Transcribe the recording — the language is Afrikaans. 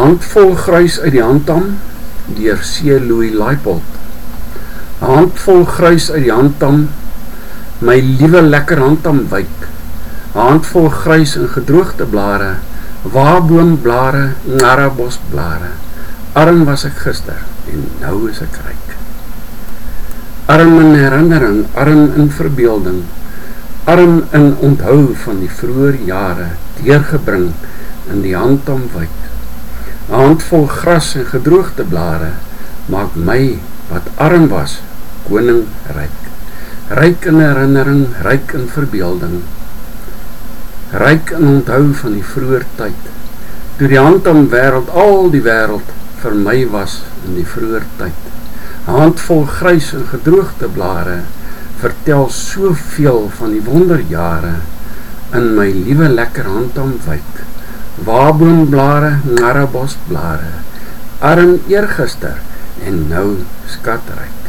handvol gruis uit die handtam, deur C. Louis Leipold. 'n handvol gruis uit die handtam, my liewe lekker handtam wyk. 'n handvol gruis in gedroogde blare, waboomblare, narrabosblare. Arm was ek gister, en nou is ek ryk. Arm in herinnering, arm in verbeelding, arm in onthou van die vroeër jare, deurgebring in die handtamwyk. 'n handvol gras en gedroogde blare, maak my, wat arm was, koning ryk. Ryk in herinnering, ryk in verbeelding, ryk in onthou van die vroeër tyd, toe die handtam wêreld, al die wêreld, vir my was in die vroeër tyd. 'n handvol grys en gedroogde blare, vertel soveel van die wonderjare, in my liewe lekker handtamwyk. Waboomblare, narrabosblare, arm eergister, en nou skatryk.